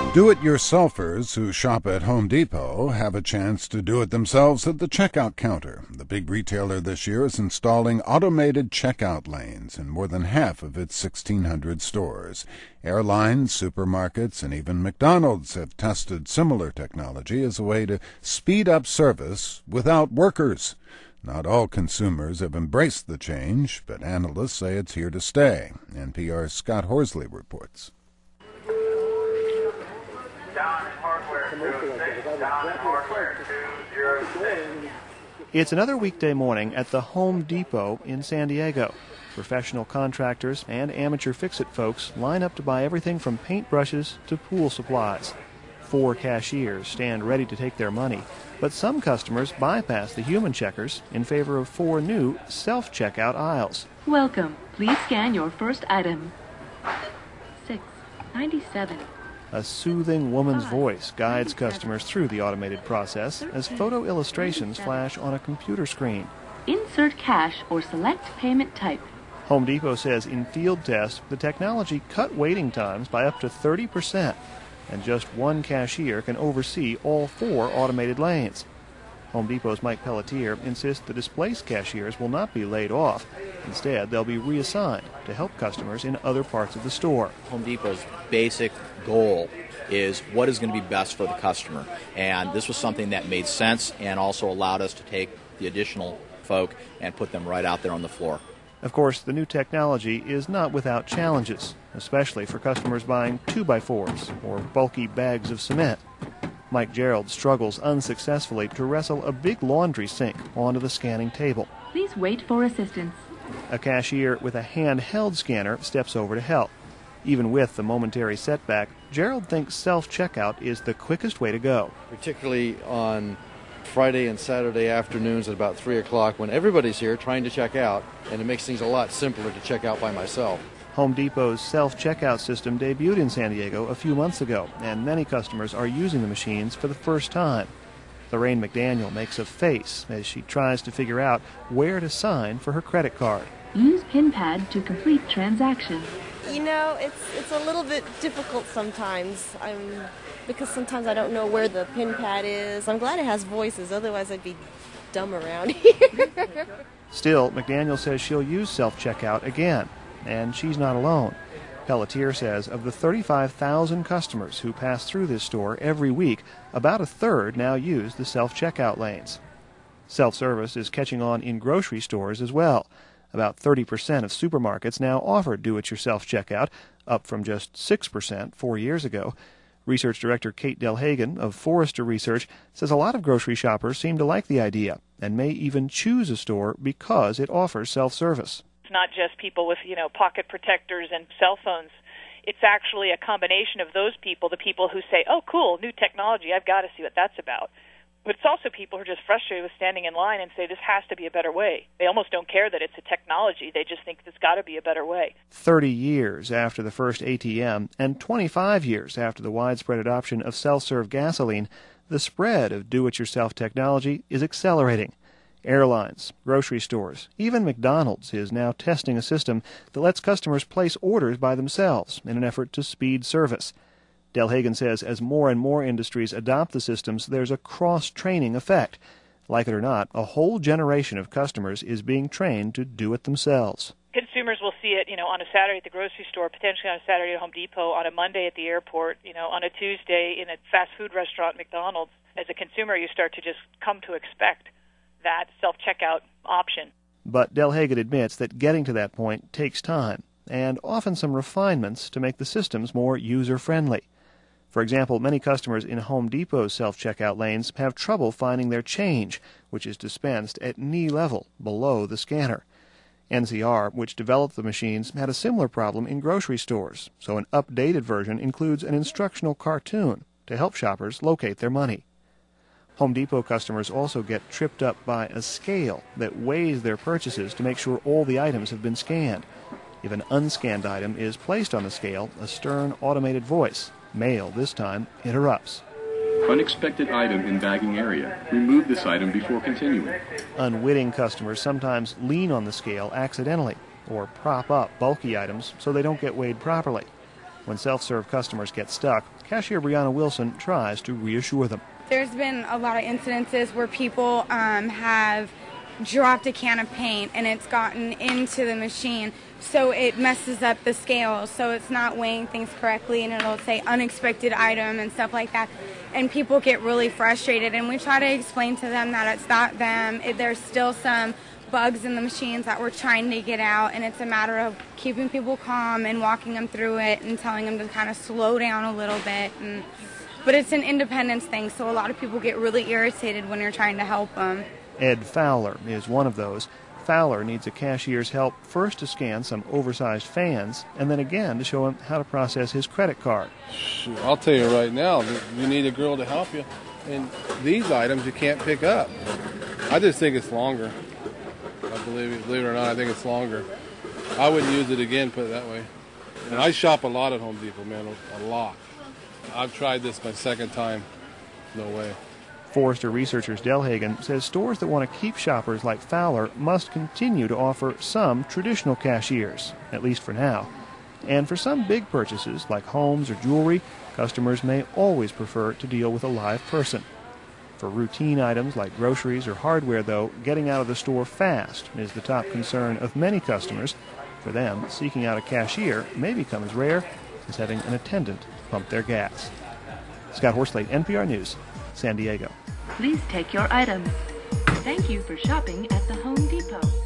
Do-it-yourselfers who shop at Home Depot have a chance to do it themselves at the checkout counter. The big retailer this year is installing automated checkout lanes in more than half of its 1,600 stores. Airlines, supermarkets, and even McDonald's have tested similar technology as a way to speed up service without workers. Not all consumers have embraced the change, but analysts say it's here to stay. NPR's Scott Horsley reports. It's another weekday morning at the Home Depot in San Diego. Professional contractors and amateur fix-it folks line up to buy everything from paintbrushes to pool supplies. 4 cashiers stand ready to take their money, but some customers bypass the human checkers in favor of 4 new self-checkout aisles. Welcome. Please scan your first item. $6.97. A soothing woman's voice guides customers through the automated process as photo illustrations flash on a computer screen. Insert cash or select payment type. Home Depot says in field tests, the technology cut waiting times by up to 30%, and just 1 cashier can oversee all 4 automated lanes. Home Depot's Mike Pelletier insists the displaced cashiers will not be laid off. Instead, they'll be reassigned to help customers in other parts of the store. Home Depot's basic goal is what is going to be best for the customer. And this was something that made sense and also allowed us to take the additional folk and put them right out there on the floor. Of course, the new technology is not without challenges, especially for customers buying 2x4s or bulky bags of cement. Mike Gerald struggles unsuccessfully to wrestle a big laundry sink onto the scanning table. Please wait for assistance. A cashier with a handheld scanner steps over to help. Even with the momentary setback, Gerald thinks self-checkout is the quickest way to go. Particularly on Friday and Saturday afternoons at about 3 o'clock when everybody's here trying to check out, and it makes things a lot simpler to check out by myself. Home Depot's self-checkout system debuted in San Diego a few months ago, and many customers are using the machines for the first time. Lorraine McDaniel makes a face as she tries to figure out where to sign for her credit card. Use PinPad to complete transaction. You know, it's a little bit difficult sometimes, because sometimes I don't know where the PinPad is. I'm glad it has voices, otherwise I'd be dumb around here. Still, McDaniel says she'll use self-checkout again, and she's not alone. Pelletier says of the 35,000 customers who pass through this store every week, about a third now use the self-checkout lanes. Self-service is catching on in grocery stores as well. About 30% of supermarkets now offer do-it-yourself checkout, up from just 6% 4 years ago. Research Director Kate Delhagen of Forrester Research says a lot of grocery shoppers seem to like the idea and may even choose a store because it offers self-service. It's not just people with, pocket protectors and cell phones. It's actually a combination of those people, the people who say, oh, cool, new technology, I've got to see what that's about. But it's also people who are just frustrated with standing in line and say this has to be a better way. They almost don't care that it's a technology. They just think there's got to be a better way. 30 years after the first ATM and 25 years after the widespread adoption of self-serve gasoline, the spread of do-it-yourself technology is accelerating. Airlines, grocery stores, even McDonald's is now testing a system that lets customers place orders by themselves in an effort to speed service. Delhagen says as more and more industries adopt the systems, there's a cross-training effect. Like it or not, a whole generation of customers is being trained to do it themselves. Consumers will see it, on a Saturday at the grocery store, potentially on a Saturday at Home Depot, on a Monday at the airport, on a Tuesday in a fast food restaurant, McDonald's. As a consumer, you start to just come to expect that self-checkout option. But Delhagen admits that getting to that point takes time, and often some refinements to make the systems more user-friendly. For example, many customers in Home Depot's self-checkout lanes have trouble finding their change, which is dispensed at knee level, below the scanner. NCR, which developed the machines, had a similar problem in grocery stores, so an updated version includes an instructional cartoon to help shoppers locate their money. Home Depot customers also get tripped up by a scale that weighs their purchases to make sure all the items have been scanned. If an unscanned item is placed on the scale, a stern automated voice, male this time, interrupts. Unexpected item in bagging area. Remove this item before continuing. Unwitting customers sometimes lean on the scale accidentally or prop up bulky items so they don't get weighed properly. When self-serve customers get stuck, cashier Brianna Wilson tries to reassure them. There's been a lot of incidences where people have dropped a can of paint and it's gotten into the machine, so it messes up the scale, so it's not weighing things correctly, and it'll say unexpected item and stuff like that, and people get really frustrated, and we try to explain to them that it's not them. There's still some bugs in the machines that we're trying to get out, and it's a matter of keeping people calm and walking them through it and telling them to kind of slow down a little bit. But it's an independence thing, so a lot of people get really irritated when you're trying to help them. Ed Fowler is one of those. Fowler needs a cashier's help first to scan some oversized fans, and then again to show him how to process his credit card. Shoot, I'll tell you right now, you need a girl to help you. And these items you can't pick up. I just think it's longer. I believe it or not, I think it's longer. I wouldn't use it again, put it that way. And I shop a lot at Home Depot, man, a lot. I've tried this my second time. No way. Forrester Researchers Delhagen says stores that want to keep shoppers like Fowler must continue to offer some traditional cashiers, at least for now. And for some big purchases, like homes or jewelry, customers may always prefer to deal with a live person. For routine items like groceries or hardware, though, getting out of the store fast is the top concern of many customers. For them, seeking out a cashier may become as rare as having an attendant pump their gas. Scott Horsley, NPR News, San Diego. Please take your items. Thank you for shopping at the Home Depot.